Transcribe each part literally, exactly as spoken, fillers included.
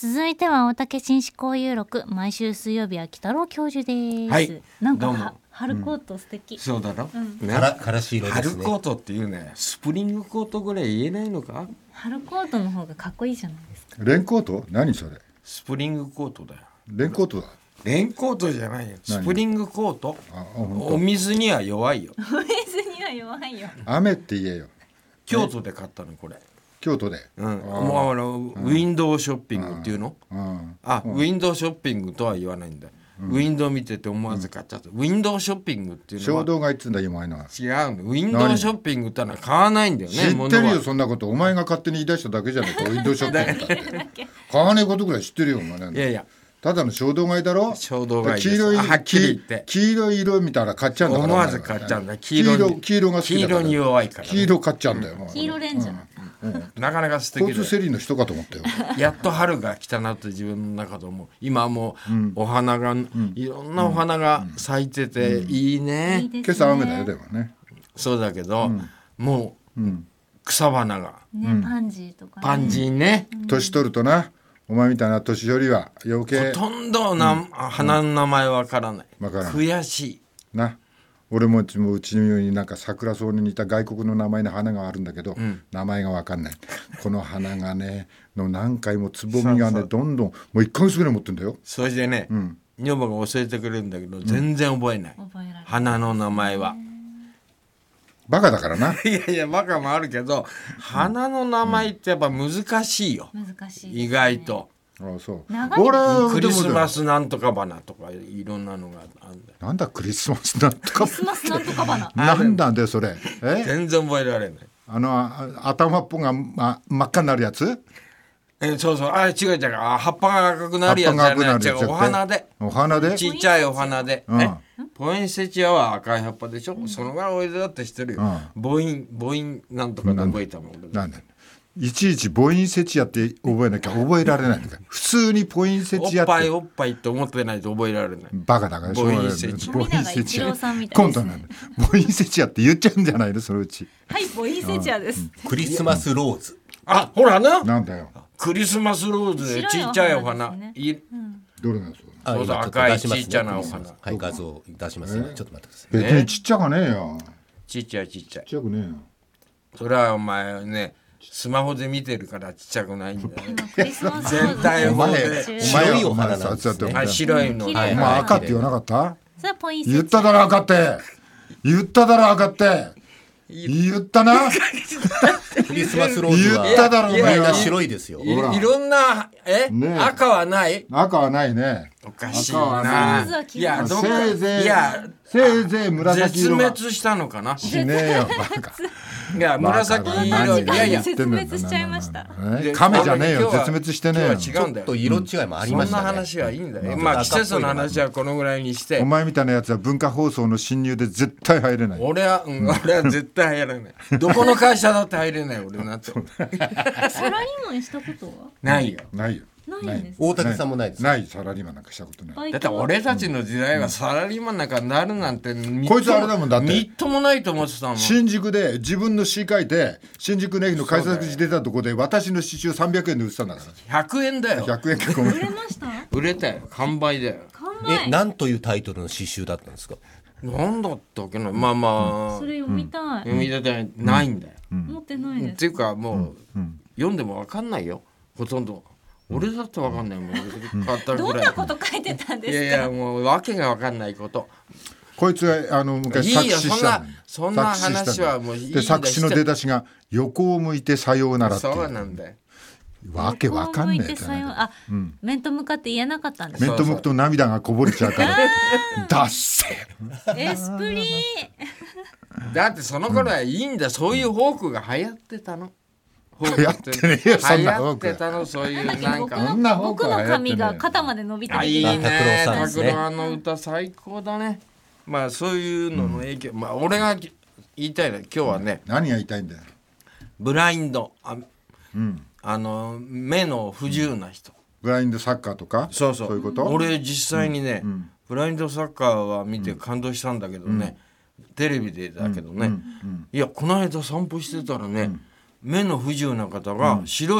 続いては大竹紳士交友録、毎週水曜日は北郎教授です。 はい、 なんかどうも。 春コート素敵、 うん、そうだろ、 うんね、 からからし色ですね。 春コートっていうね、スプリングコートぐらい言えないのか。 春コートの方がかっこいいじゃないですか。 レンコート？何それ？ スプリングコートだよ。 レンコートだ。 レンコートじゃないよ、スプリングコート。 あ、 お水には弱いよ。 お水には弱いよ。 雨って言えよ。 京都で買ったのこれ。 京都で、 うん、もうあのウィンドウショッピングっていうの、 うんあ、ウィンドウショッピングとは言わないんだよ、うん、ウィンドウ見てて思わず買っちゃった、うん、ウィンドウショッピングっていうのは衝動買いっつうんだ今のは。 違うの、ウィンドウショッピングってのは買わないんだよね。 知ってるよそんなこと。お前が勝手に言い出しただけじゃないか。ウィンドウショッピングだって買わねえことぐらい知ってるよお前。なんいやいや、 ただの衝動買いだろ。 衝動買いです。 黄色い、 はっきり言って黄色い色見たら買っちゃうんだから。 思わず買っちゃうんだ。 黄色、黄色が好きだから。 黄色に弱いから、ね、 黄色買っちゃうんだよ、 うん、黄色レンジャー、 うん、なかなか素敵で、 交通整理の人かと思ったよ。 やっと春が来たなって自分の中で思う。今もうお花が、うん、いろんなお花が咲いてていいね、 うんうん、 今朝雨だよでもね。 そうだけど、うん、もう、うん、草花が、 ね、パンジーとかね、 パンジーね、 うん、年取るとな、お前みたいな年寄りは余計ほとんどな、うん、花の名前わからない、うん、悔しいな。俺もうちもうちのようになんか桜草に似た外国の名前の花があるんだけど、うん、名前が分かんない。この花がねの何回もつぼみがねそうそうどんどんもういっかげつぐらい持ってるんだよ。 それでね、うん、女房が教えてくれるんだけど、うん、全然覚えない、うん、花の名前は。 バカだからな。 いやいやバカもあるけど、花の名前ってやっぱ難しいよ、 難しい、ね、 意外と。 ああそう。 俺クリスマスなんとか花とかいろんなのがあるんだよ。 なんだクリスマスなんとかクリスマスなんとか花なんだんでそれ。え全然覚えられない。 あのあ頭っぽが、ま、真っ赤になるやつ。 えそうそう、あ違う違う、あ葉っぱが赤くなるやつじゃない、違う、お花で、 お花でちっちゃいお花で、 うん、 えポインセチアは赤い葉っぱでしょ、うん、そのぐらいおいでだって知ってるよ、うん、母音母音なんとかで覚えたもん。 なんだいちいち母音セチアって覚えなきゃ覚えられないのか。普通にポインセチアっておっぱいおっぱいって思ってないと覚えられない。 バカだから母音セチア。 母音セチア今度なんだ。母音セチアって言っちゃうんじゃないのそのうち。 はい母音セチアです、うん、 クリスマスローズ。 あほらな。 なんだよ。 クリスマスローズでちっちゃいお花。いうん、どれがそう。 そうそう赤いちっちゃなお花。 はい画像出しますね。ちょっと待ってください。 別にちっちゃかねえよ。 ちっちゃいちっちゃい。 ちっちゃくねえよ。 それはお前ね。スマホで見てるからちっちゃくないんだよ。 全体をお前白いお花なんですね。あ白いの。 お前赤って言わなかった？ それはポインセチア。 言っただろ赤って。言っただろ赤って。言ったな。 クリスマスローズは言っただろお前が白いですよ。 いろんなえ赤はない？ 赤はないね。 おかしいな。いやどっかせいぜいいやせいぜい紫色が絶滅したのかな。 しねえよバカ。 いや紫色いやいや絶滅しちゃいました。 亀じゃねえよ絶滅してねえよ。 違うんだよ。 ちょっと色違いもありましたね。 そんな話はいいんだよ。まあ季節の話はこのぐらいにして。 お前みたいなやつは文化放送の侵入で絶対入れない。 俺は俺は絶対入れない。どこの会社だって入れない俺なんて。 サラリーマンしたことはないよ。 ないよ。 ないんです。 大竹さんもないです。 ないサラリーマンなんかしたことない。 だって俺たちの時代はサラリーマンなんかなるなんてこいつあれだもんだってみっともないと思ってたもん。 新宿で自分の詩書いて新宿の駅の改札口出たとこで私の詩集さんびゃくえんで売ってたんだから。 ひゃくえんだよ。 ひゃくえんか売れました？ 売れたよ。完売だよ。 え何というタイトルの詩集だったんですか？ なんだったっけな。まあまあそれ読みたい。 読みたいないんだよ。 持ってないです。 っていうかもう読んでも分かんないよほとんど。俺だって分かんないもん。 どんなこと書いてたんですか？ いやいやもう訳が分かんないこと。 こいつがあの昔作詞したの。 そんな話はもういいんだ。 で作詞の出だしが横を向いてさようならっていう。 そうなんだよ。 わけわかんねえじゃない。 あ、うん、面と向かって言えなかったんです。 面と向くと涙がこぼれちゃうから。ダッセー。エスプリー。だってその頃はいいんだ。そういうフォークが流行ってたの。 流行ってねえよそんなフォーク。 流行ってたのそういうなんか。 僕の髪が肩まで伸びてる。 いいね。拓郎の歌最高だね。まあそういうのの影響。まあ俺が言いたいの今日はね。 何が言いたいんだよ。 ブラインド。あ、 うん。 あの目の不自由な人、 ブラインドサッカーとかそうそう、 そういうこと。 俺実際にね、うん、ブラインドサッカーは見て感動したんだけどね、うん、テレビでだけどね、うんうん、いやこの間散歩してたらね、うん、目の不自由な方が白い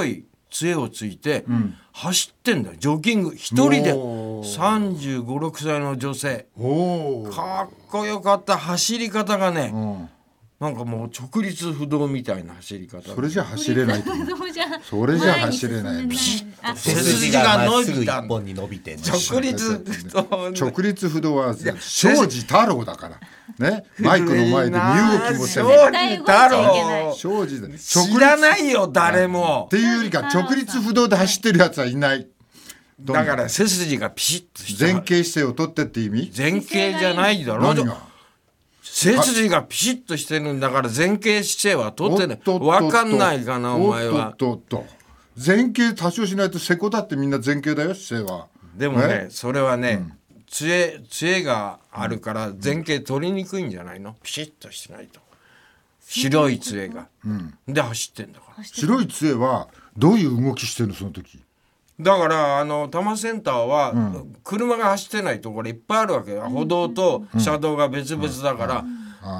杖をついて走ってんだよ、ジョギング一人で。さんじゅうご、ろくさいの女性、 おーかっこよかった。走り方がね、 うんなんかもう直立不動みたいな走り方。 それじゃ走れないと思うそうじゃそれじゃ走れないピシッと背筋が伸びたまっすぐ一本に伸びてんの直立不動直立不動は庄司太郎だからね、マイクの前で身動きもせ庄ない司太郎庄司だ知らないよ誰もっていうよりか直立不動で走ってるやつはいない。どんなだから背筋がピシッとした前傾姿勢を取ってって意味。 前傾じゃないだろ。 何が背筋がピシッとしてるんだから前傾姿勢は取ってない。 おっとっとっと分かんないかなお前は。 おっとっとっと前傾多少しないとセコだってみんな前傾だよ姿勢は。 でもねえそれはね、杖杖があるから前傾取りにくいんじゃないの。ピシッとしてないと。白い杖が、で走ってんだから。 白い杖はどういう動きしてるのその時。 だからあの多摩センターは、車が走ってないところいっぱいあるわけよ。歩道と車道が別々だから、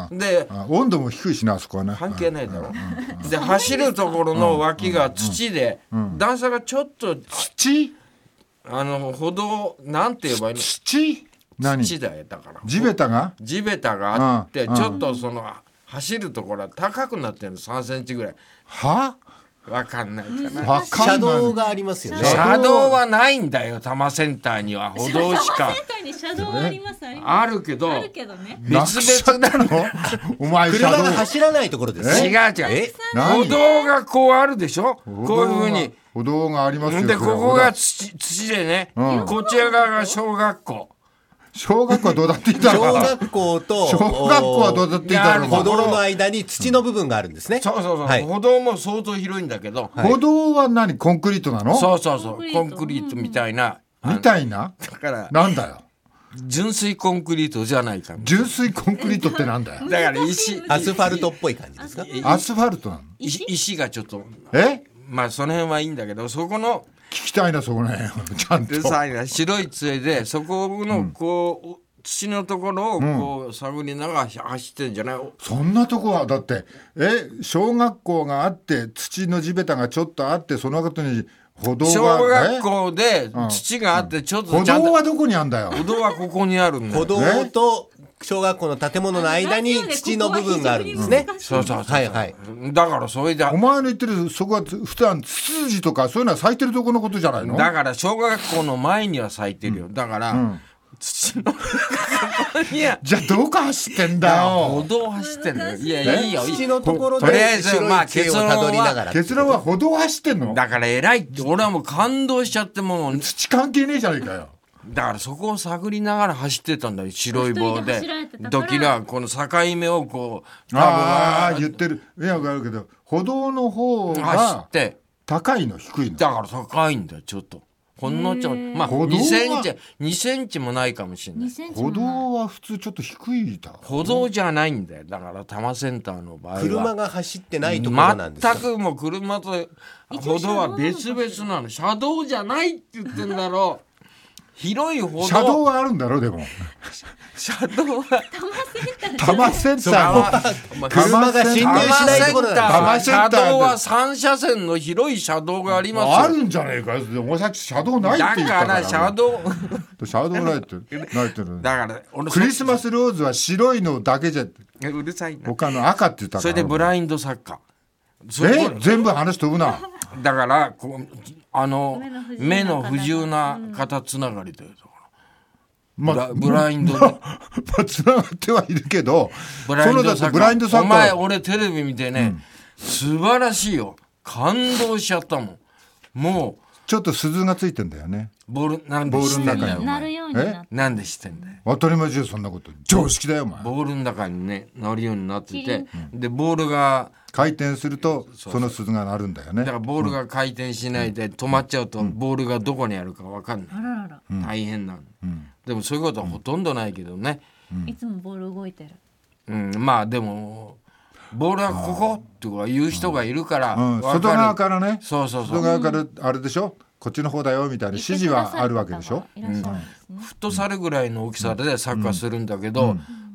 であ温度も低いしなあそこはね。 関係ないだろ。で走るところの脇が土で、段差がちょっと土あの歩道なんて言えばいいの。 土何土だよだから。 地べたが地べたがあって、 うんちょっとその走るところは高くなってるのさんセンチぐらい。 はわかんないかな。 わか車んない道がありますよね。 車道はないんだよ多摩センターには。歩道しかセンターに車道はありますありますあるけどあるけどね。 別々なの。 お前車が車道走らないところですね。 違う違う。 え何歩道がこうあるでしょ。こういうふうに。 歩道がありますよ。 でそれはここが土土でね、 うんこっち側が小学校。 小学校はどうだっていいだろ小う。 学校と小学校はどうだっていいだろう。 歩道の間に土の部分があるんですね。 そうそうそう、 はい歩道も相当広いんだけど、 はい歩道は何コンクリートなの。 そうそうそうココンクンクリートリートみたいな、 みたいな。 だからなんだよ。 純粋コンクリートじゃないか。 純粋コンクリートってなんだよ。 だから石アスファルトっぽい感じですか。 アスファルトなの。 石石がちょっとえまあその辺はいいんだけど、そこの聞きたいなそこね。ちゃんとで。さ白い杖でそこのこう、土のところをこう探りながら走ってんじゃない。 そんなとこはだってえ小学校があって土の地べたがちょっとあってその後に歩道が小学え校で土があってちょっと歩ちゃんと道はどこにあんだよ。 歩道はここにあるんだよ。 歩道と小学校の建物の間に土の部分があるんですね。 そうそうそうそう、 はいはい。 だからそれでお前の言ってるそこは普段ツツジとかそういうのは咲いてるとこのことじゃないの。 だから小学校の前には咲いてるよ。だから、土のいやじゃあどこ走ってんだよ。 歩道走ってんだよ。いやいいよ。 土のところとりあえでずまあ白い杖をたどりながら。 結論は歩道走ってんの。 だから偉いって俺はもう感動しちゃってもう土関係ねえじゃねえかよ。 だからそこを探りながら走ってたんだよ。白い棒で一人で走られてたからドキラこの境目をこうああ多分言ってる。いやわかるけど歩道の方走がって高いの低いの。 だから高いんだよちょっと。ほんのちょまあ歩道はにセンチにセンチもないかもしれない。 にセンチも歩道は普通ちょっと低いだろ。 歩道じゃないんだよ。だから多摩センターの場合は車が走ってないところなんですか。 全くもう車と歩道は別々なの。車道じゃないって言ってんだろう。広い歩道。 車道はあるんだろでも。 車道は多摩センターの車が進入しないところなんです多摩センター車道は三車線の広い車道がありますよ。 あるんじゃねえかよ。お前さっき車道ないって言ったから。 だから車道車道ないってないってる。 だから俺クリスマスローズは白いのだけじゃうるさいな。 他の赤って言ったから。 それでブラインドサッカー。それえ全部話飛ぶな。 だからこうあの目目の不の不自由自由なな方つながりだよ。 まブラブラインドでまあつながってはいるけど、 ブラインドそのだサッカーってブラインドサッお前カー。 俺テレビ見てね、素晴らしいよ。感動しちゃったもん。もちょっと鈴がついてんだよね。 うボールなんで知ってんだよ。お前なるようになってなんで知ってんだよ。 当たり前じゃんそんなこと。常識だよお前。 ボールの中にね乗るようになってて、でボールが回転するとその鈴が鳴るんだよねだからボールが回転しないで止まっちゃうとボールがどこにあるか分かんない。 あららら、 大変なの。でもそういうことはほとんどないけどね。 いつもボール動いてる。 うん、まあでもボールはここって言う人がいるからうん、 分かる。 外側からね。 そうそうそう。 外側からあれでしょ。こっちの方だよみたいな指示はあるわけでしょ。 いらっしゃるんですね。 フットサルぐらいの大きさでサッカーするんだけど、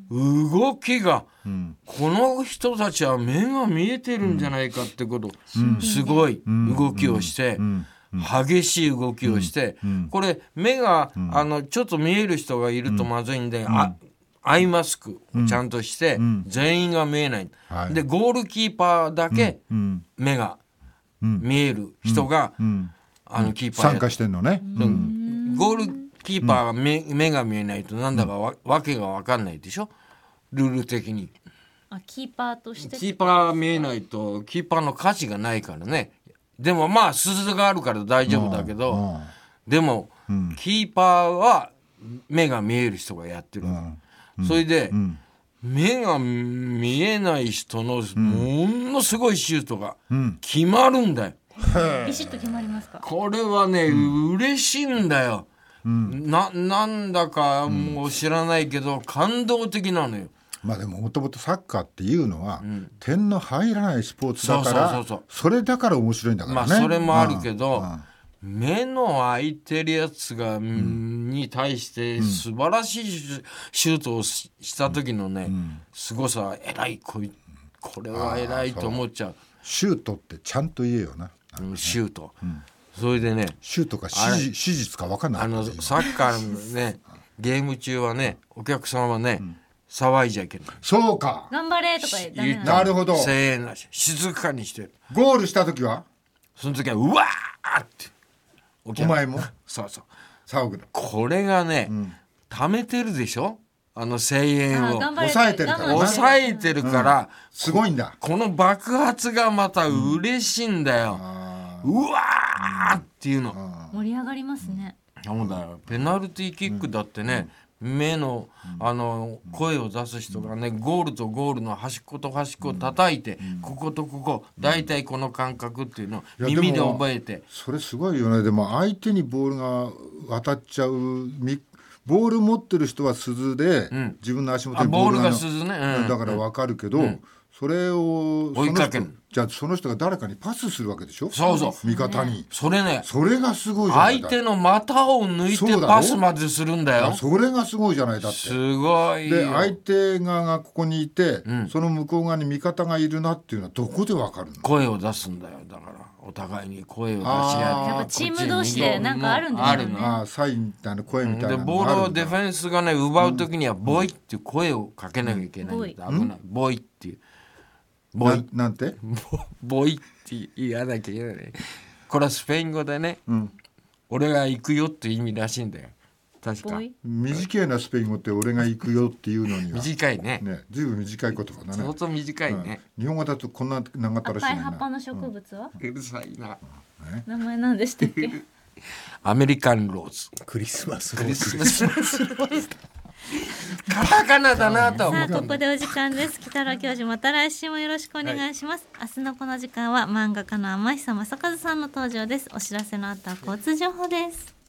動きが、 んこの人たちは目が見えてるんじゃないかってこと、すごい動きをして、激しい動きをして、これ目が、あのちょっと見える人がいるとまずいんで、あアイマスクをちゃんとして、全員が見えない、 はいでゴールキーパーだけ目が見える人が、あのキーパーやっ参加してんのね。 ゴールキーパーが 目,、目が見えないとなんだかわ、わけが分かんないでしょ、ルール的に。 あキーパーとしてキーパーが見えないとキーパーの価値がないからね。でもまあ鈴があるから大丈夫だけど、 うんうんでも、キーパーは目が見える人がやってる、それで、目が見えない人のものすごいシュートが決まるんだよ、 ビシッと決まりますか。 これはね、嬉しいんだよ、な, なんだかもう知らないけど、感動的なのよ。 まあでももともとサッカーっていうのは、点の入らないスポーツだから、 そうそうそうそうそれだから面白いんだからね。 まあそれもあるけど、 うんうん目の開いてるやつが、に対して素晴らしいシュートをしした時のね、すごさ、偉い、こいこれは偉いと思っちゃう。 シュートってちゃんと言えよな。 うんシュート、それでね、 シュートかあれ史史実か分かんないあのサッカーのねゲーム中はね、お客さんはね、騒いじゃいけない、 そうか。 頑張れとかダメ言ったなの。 なるほど。 声援なし、静かにしてる。 ゴールした時はその時はうわーっておお前もそうそう、 騒ぐの。 これがね、溜めてるでしょ、あの声援をあ頑張れ抑えてるからね我慢抑えてるから、 すごいんだ。 この爆発がまた嬉しいんだよ、うわーっていうの、 盛り上がりますね。 そうだよ。ペナルティーキックだってね、目のあの声を出す人がね、ゴールとゴールの端っこと端っこを叩いて、こことここ大体この感覚っていうのをいや耳ででも覚えて、 それすごいよね。でも相手にボールが渡っちゃう、みボール持ってる人は鈴で、 ん自分の足元あにボールがボールが鈴ね、うんだから分かるけど、それを追いかけるその人じゃあその人が誰かにパスするわけでしょ。 そうそう味方に。 それね、 それがすごいじゃないか。 相手の股を抜いてそうだろパスまでするんだよ。 それがすごいじゃない。だってすごいよ。 で相手側がここにいて、その向こう側に味方がいるなっていうのはどこで分かるの。 声を出すんだよ。だからお互いに声を出しあー合って、 やっぱチーム同士でなんかあるんですよね。 あるのああサインみたいな声みたいでなのボールをデがあるんだ。 フェンスがね奪う時にはボイっていう声をかけなきゃいけないんだ、危ない、ボイっていうボイななんてボボイって言わなきゃいけないね。これはスペイン語でね、俺が行くよって意味らしいんだよ、確か。 ボイ短いなスペイン語って俺が行くよっていうのには短いね、 ね、ずいぶん短い言葉だね。 相当短いね、 うん日本語だとこんな長ったらしい赤いねんな。 葉っぱの植物は、 うるさいな。 名前なんでしたっけ。 アメリカンローズ、 クリスマスロクリーズスマスカタカナだなと思さあう。 ここでお時間です。北郎教授また来週もよろしくお願いします、明日のこの時間は漫画家の天久正和さんの登場です。お知らせの後は交通情報です。